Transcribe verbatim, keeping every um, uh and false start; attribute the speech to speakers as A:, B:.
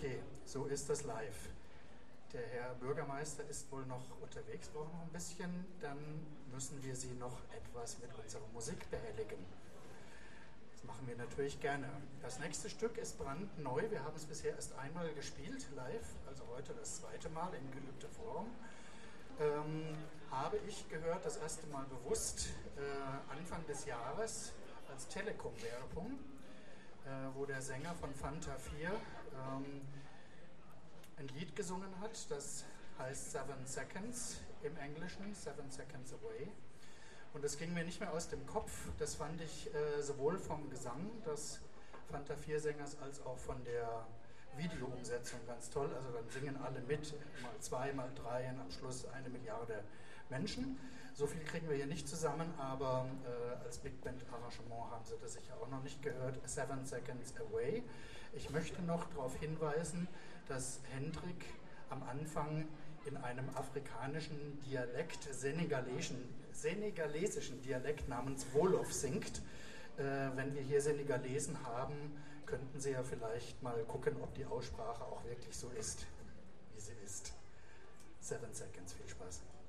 A: Okay, so ist das live. Der Herr Bürgermeister ist wohl noch unterwegs, brauchen noch ein bisschen. Dann müssen wir Sie noch etwas mit unserer Musik behelligen. Das machen wir natürlich gerne. Das nächste Stück ist brandneu. Wir haben es bisher erst einmal gespielt, live, also heute das zweite Mal in geübter Form. Ähm, habe ich gehört, das erste Mal bewusst, äh, Anfang des Jahres als Telekom-Werbung, äh, wo der Sänger von Fanta vier ähm, ein Lied gesungen hat, das heißt Seven Seconds im Englischen, Seven Seconds Away. Und das ging mir nicht mehr aus dem Kopf. Das fand ich äh, sowohl vom Gesang des Fanta vier Sängers als auch von der Videoumsetzung ganz toll. Also dann singen alle mit, mal zwei, mal drei und am Schluss eine Milliarde Menschen. So viel kriegen wir hier nicht zusammen, aber äh, als Big Band Arrangement haben Sie das sicher auch noch nicht gehört. Seven Seconds Away. Ich möchte noch darauf hinweisen, dass Hendrik am Anfang in einem afrikanischen Dialekt, senegalesischen, senegalesischen Dialekt namens Wolof singt. Äh, wenn wir hier Senegalesen haben, könnten Sie ja vielleicht mal gucken, ob die Aussprache auch wirklich so ist, wie sie ist. Seven Seconds, viel Spaß.